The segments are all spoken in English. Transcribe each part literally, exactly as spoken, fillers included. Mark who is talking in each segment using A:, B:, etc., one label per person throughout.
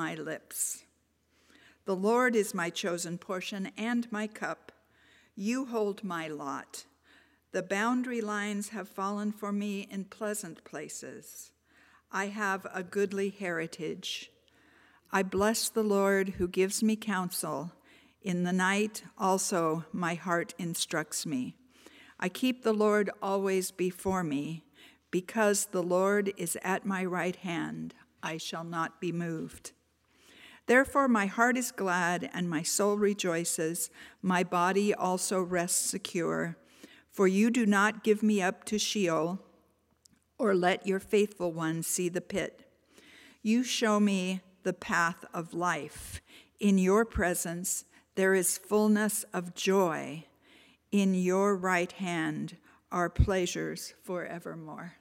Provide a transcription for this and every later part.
A: my lips. The Lord is my chosen portion and my cup. You hold my lot. The boundary lines have fallen for me in pleasant places. I have a goodly heritage. I bless the Lord who gives me counsel. In the night also my heart instructs me. I keep the Lord always before me. Because the Lord is at my right hand, I shall not be moved. Therefore my heart is glad and my soul rejoices. My body also rests secure. For you do not give me up to Sheol, or let your faithful one see the pit. You show me the path of life. In your presence there is fullness of joy. In your right hand are pleasures forevermore.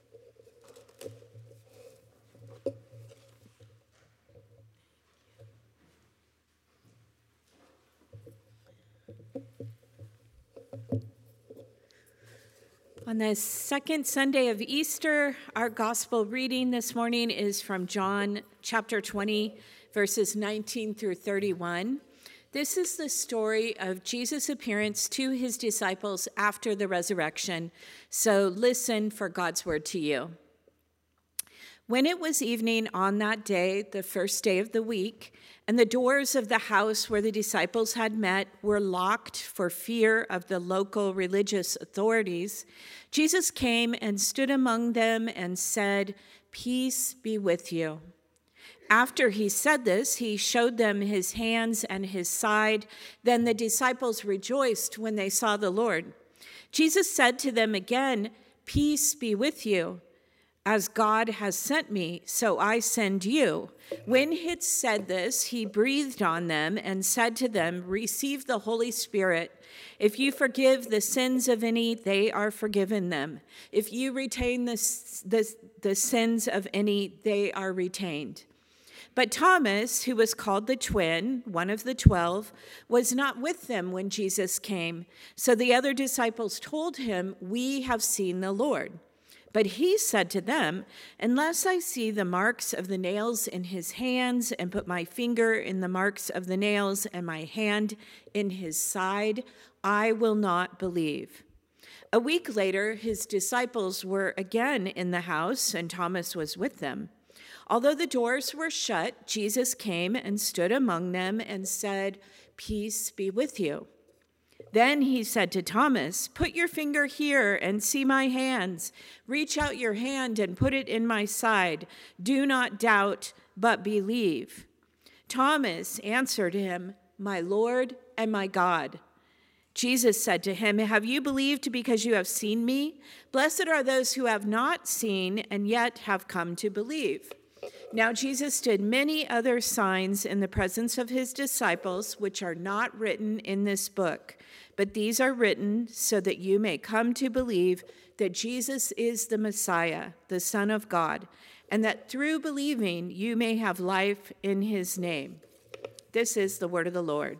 B: On the second Sunday of Easter, our gospel reading this morning is from John chapter twenty, verses nineteen through thirty-one. This is the story of Jesus' appearance to his disciples after the resurrection. So listen for God's word to you. When it was evening on that day, the first day of the week, and the doors of the house where the disciples had met were locked for fear of the local religious authorities, Jesus came and stood among them and said, "Peace be with you." After he said this, he showed them his hands and his side. Then the disciples rejoiced when they saw the Lord. Jesus said to them again, "Peace be with you. As God has sent me, so I send you." When he had said this, he breathed on them and said to them, "Receive the Holy Spirit. If you forgive the sins of any, they are forgiven them. If you retain the, the, the sins of any, they are retained." But Thomas, who was called the twin, one of the twelve, was not with them when Jesus came. So the other disciples told him, "We have seen the Lord." But he said to them, "Unless I see the marks of the nails in his hands and put my finger in the marks of the nails and my hand in his side, I will not believe." A week later, his disciples were again in the house, and Thomas was with them. Although the doors were shut, Jesus came and stood among them and said, "Peace be with you." Then he said to Thomas, "Put your finger here and see my hands. Reach out your hand and put it in my side. Do not doubt, but believe." Thomas answered him, "My Lord and my God." Jesus said to him, "Have you believed because you have seen me? Blessed are those who have not seen and yet have come to believe." Now Jesus did many other signs in the presence of his disciples, which are not written in this book. But these are written so that you may come to believe that Jesus is the Messiah, the Son of God, and that through believing you may have life in his name. This is the word of the Lord.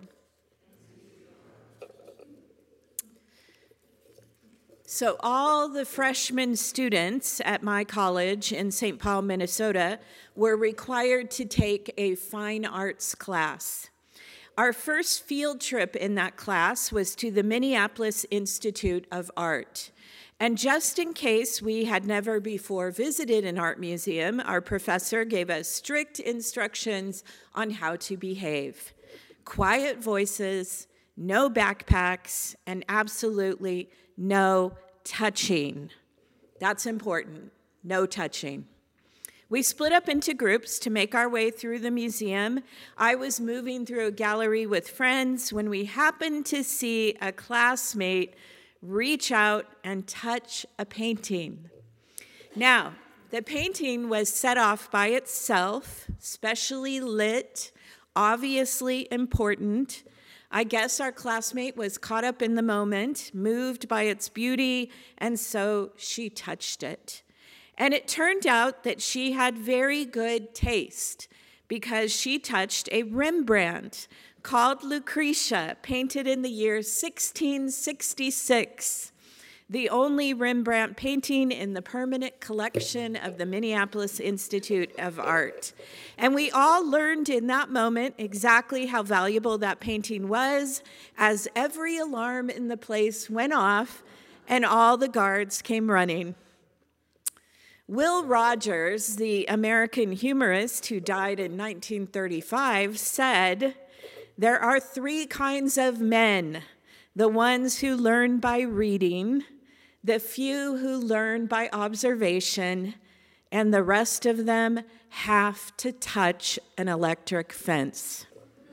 B: So all the freshman students at my college in Saint Paul, Minnesota, were required to take a fine arts class. Our first field trip in that class was to the Minneapolis Institute of Art. And just in case we had never before visited an art museum, our professor gave us strict instructions on how to behave. Quiet voices, no backpacks, and absolutely no touching. That's important, no touching. We split up into groups to make our way through the museum. I was moving through a gallery with friends when we happened to see a classmate reach out and touch a painting. Now, the painting was set off by itself, specially lit, obviously important. I guess our classmate was caught up in the moment, moved by its beauty, and so she touched it. And it turned out that she had very good taste because she touched a Rembrandt called Lucretia, painted in the year sixteen sixty-six. the only Rembrandt painting in the permanent collection of the Minneapolis Institute of Art. And we all learned in that moment exactly how valuable that painting was, as every alarm in the place went off and all the guards came running. Will Rogers, the American humorist who died in nineteen thirty-five, said, "There are three kinds of men: the ones who learn by reading, the few who learn by observation, and the rest of them have to touch an electric fence."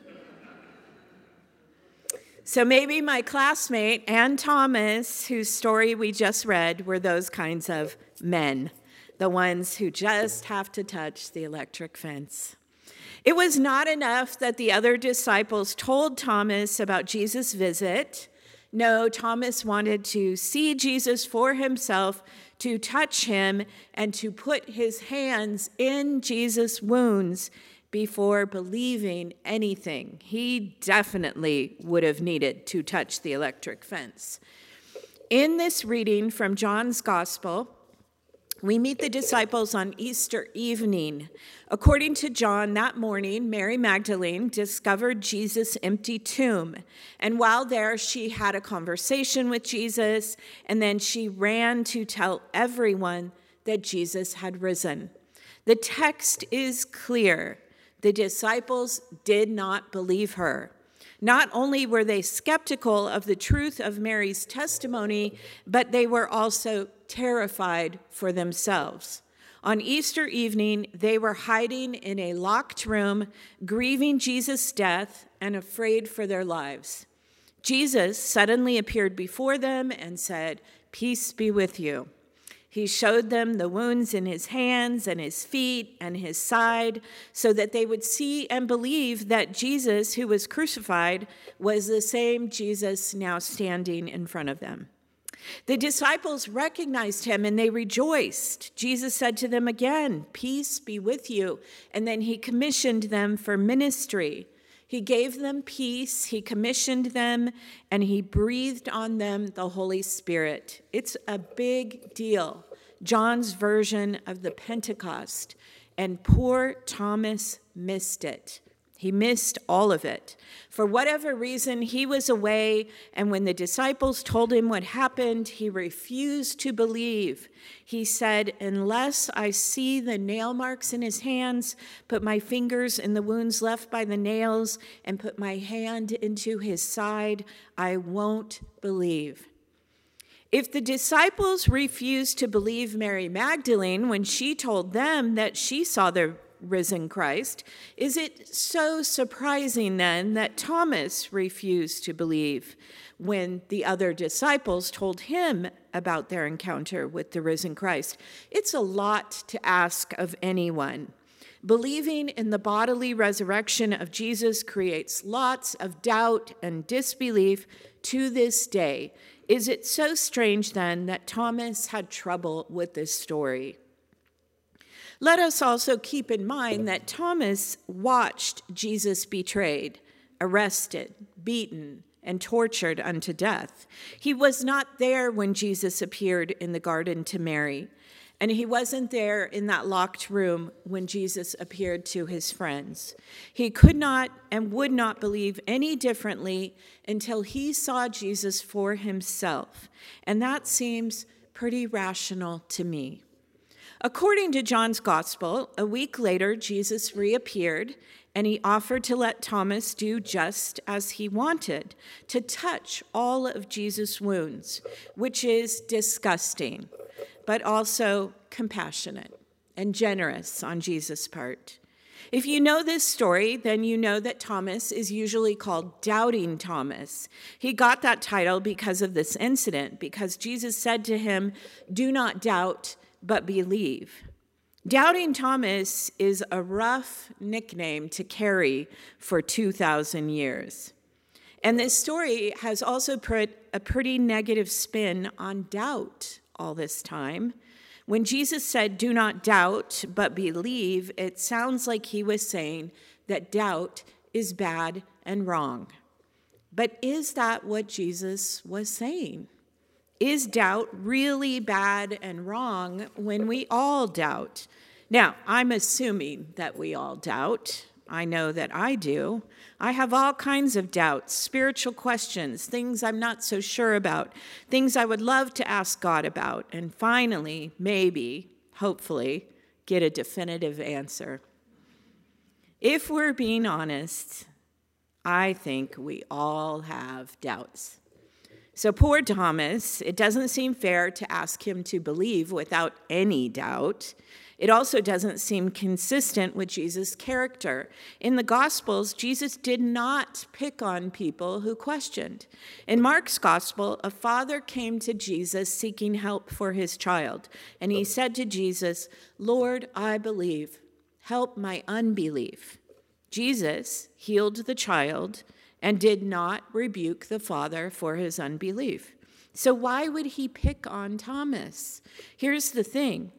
B: So maybe my classmate, Ann Thomas, whose story we just read, were those kinds of men, the ones who just have to touch the electric fence. It was not enough that the other disciples told Thomas about Jesus' visit. No, Thomas wanted to see Jesus for himself, to touch him, and to put his hands in Jesus' wounds before believing anything. He definitely would have needed to touch the electric fence. In this reading from John's Gospel, we meet the disciples on Easter evening. According to John, that morning, Mary Magdalene discovered Jesus' empty tomb. And while there, she had a conversation with Jesus, and then she ran to tell everyone that Jesus had risen. The text is clear. The disciples did not believe her. Not only were they skeptical of the truth of Mary's testimony, but they were also terrified for themselves. On Easter evening, they were hiding in a locked room, grieving Jesus' death and afraid for their lives. Jesus suddenly appeared before them and said, "Peace be with you." He showed them the wounds in his hands and his feet and his side so that they would see and believe that Jesus, who was crucified, was the same Jesus now standing in front of them. The disciples recognized him and they rejoiced. Jesus said to them again, "Peace be with you." And then he commissioned them for ministry. He gave them peace, he commissioned them, and he breathed on them the Holy Spirit. It's a big deal. John's version of the Pentecost. And poor Thomas missed it. He missed all of it. For whatever reason, he was away, and when the disciples told him what happened, he refused to believe. He said, "Unless I see the nail marks in his hands, put my fingers in the wounds left by the nails, and put my hand into his side, I won't believe." If the disciples refused to believe Mary Magdalene when she told them that she saw the risen Christ, is it so surprising then that Thomas refused to believe when the other disciples told him about their encounter with the risen Christ? It's a lot to ask of anyone. Believing in the bodily resurrection of Jesus creates lots of doubt and disbelief to this day. Is it so strange then that Thomas had trouble with this story? Let us also keep in mind that Thomas watched Jesus betrayed, arrested, beaten, and tortured unto death. He was not there when Jesus appeared in the garden to Mary, and he wasn't there in that locked room when Jesus appeared to his friends. He could not and would not believe any differently until he saw Jesus for himself, and that seems pretty rational to me. According to John's Gospel, a week later, Jesus reappeared, and he offered to let Thomas do just as he wanted, to touch all of Jesus' wounds, which is disgusting, but also compassionate and generous on Jesus' part. If you know this story, then you know that Thomas is usually called Doubting Thomas. He got that title because of this incident, because Jesus said to him, "Do not doubt, but believe." Doubting Thomas is a rough nickname to carry for two thousand years. And this story has also put a pretty negative spin on doubt all this time. When Jesus said, "Do not doubt, but believe," it sounds like he was saying that doubt is bad and wrong. But is that what Jesus was saying? Is doubt really bad and wrong when we all doubt? Now, I'm assuming that we all doubt. I know that I do. I have all kinds of doubts, spiritual questions, things I'm not so sure about, things I would love to ask God about, and finally, maybe, hopefully, get a definitive answer. If we're being honest, I think we all have doubts. So poor Thomas, it doesn't seem fair to ask him to believe without any doubt. It also doesn't seem consistent with Jesus' character. In the Gospels, Jesus did not pick on people who questioned. In Mark's Gospel, a father came to Jesus seeking help for his child, and he said to Jesus, "Lord, I believe. Help my unbelief." Jesus healed the child and did not rebuke the father for his unbelief. So why would he pick on Thomas? Here's the thing.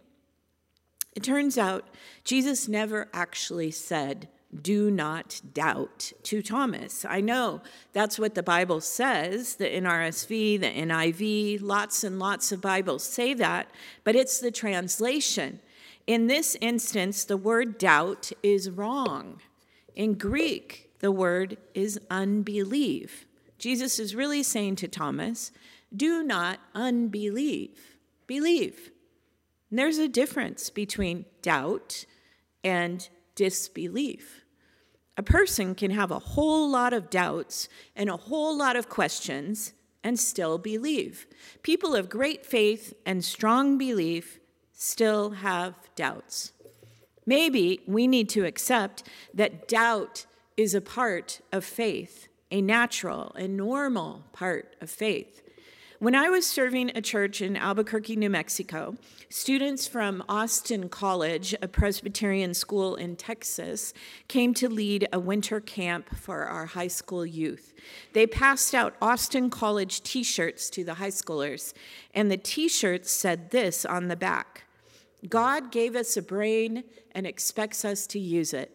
B: It turns out Jesus never actually said, "Do not doubt," to Thomas. I know that's what the Bible says, the N R S V, the N I V, lots and lots of Bibles say that, but it's the translation. In this instance, the word doubt is wrong. In Greek, the word is unbelieve. Jesus is really saying to Thomas, do not unbelieve, believe. And there's a difference between doubt and disbelief. A person can have a whole lot of doubts and a whole lot of questions and still believe. People of great faith and strong belief still have doubts. Maybe we need to accept that doubt is a part of faith, a natural and normal part of faith. When I was serving a church in Albuquerque, New Mexico, students from Austin College, a Presbyterian school in Texas, came to lead a winter camp for our high school youth. They passed out Austin College t-shirts to the high schoolers, and the t-shirts said this on the back: "God gave us a brain and expects us to use it."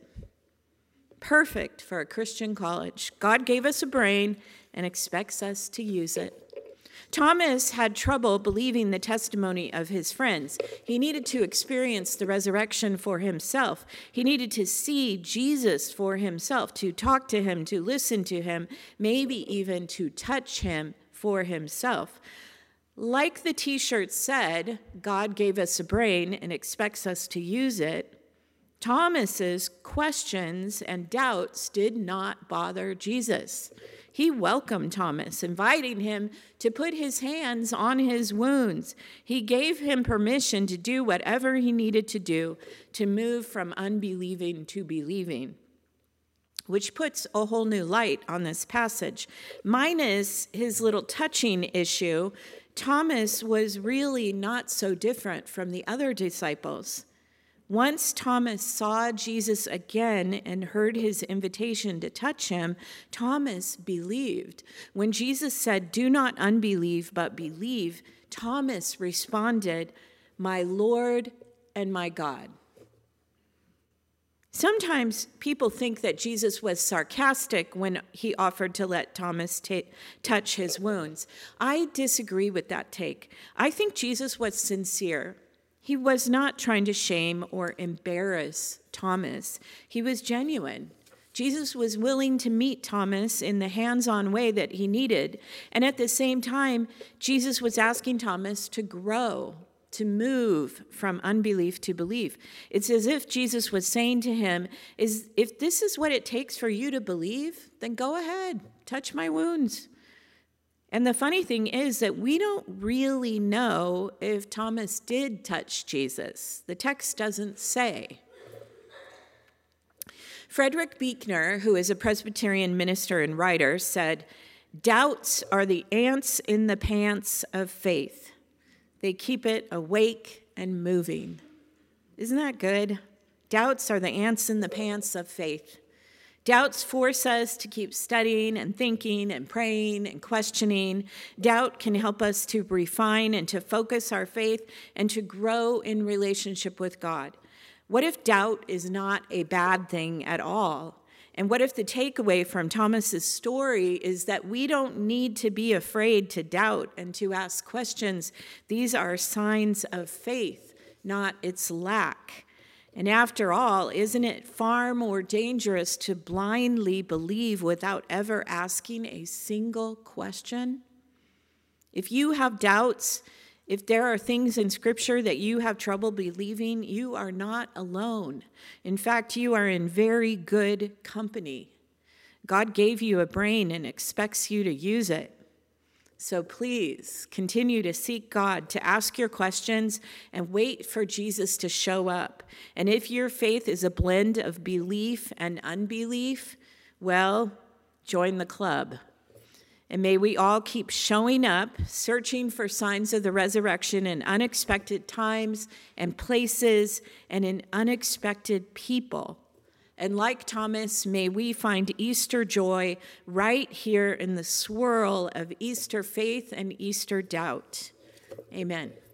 B: Perfect for a Christian college. God gave us a brain and expects us to use it. Thomas had trouble believing the testimony of his friends. He needed to experience the resurrection for himself. He needed to see Jesus for himself, to talk to him, to listen to him, maybe even to touch him for himself. Like the t-shirt said, God gave us a brain and expects us to use it. Thomas's questions and doubts did not bother Jesus. He welcomed Thomas, inviting him to put his hands on his wounds. He gave him permission to do whatever he needed to do to move from unbelieving to believing, which puts a whole new light on this passage. Minus his little touching issue, Thomas was really not so different from the other disciples. Once Thomas saw Jesus again and heard his invitation to touch him, Thomas believed. When Jesus said, "Do not unbelieve, but believe," Thomas responded, "My Lord and my God." Sometimes people think that Jesus was sarcastic when he offered to let Thomas t- touch his wounds. I disagree with that take. I think Jesus was sincere. He was not trying to shame or embarrass Thomas. He was genuine. Jesus was willing to meet Thomas in the hands-on way that he needed. And at the same time, Jesus was asking Thomas to grow, to move from unbelief to belief. It's as if Jesus was saying to him, "Is if this is what it takes for you to believe, then go ahead, touch my wounds." And the funny thing is that we don't really know if Thomas did touch Jesus. The text doesn't say. Frederick Buechner, who is a Presbyterian minister and writer, said, "Doubts are the ants in the pants of faith. They keep it awake and moving." Isn't that good? Doubts are the ants in the pants of faith. Doubts force us to keep studying and thinking and praying and questioning. Doubt can help us to refine and to focus our faith and to grow in relationship with God. What if doubt is not a bad thing at all? And what if the takeaway from Thomas's story is that we don't need to be afraid to doubt and to ask questions? These are signs of faith, not its lack. And after all, isn't it far more dangerous to blindly believe without ever asking a single question? If you have doubts, if there are things in Scripture that you have trouble believing, you are not alone. In fact, you are in very good company. God gave you a brain and expects you to use it. So please continue to seek God, to ask your questions, and wait for Jesus to show up. And if your faith is a blend of belief and unbelief, well, join the club. And may we all keep showing up, searching for signs of the resurrection in unexpected times and places and in unexpected people. And like Thomas, may we find Easter joy right here in the swirl of Easter faith and Easter doubt. Amen.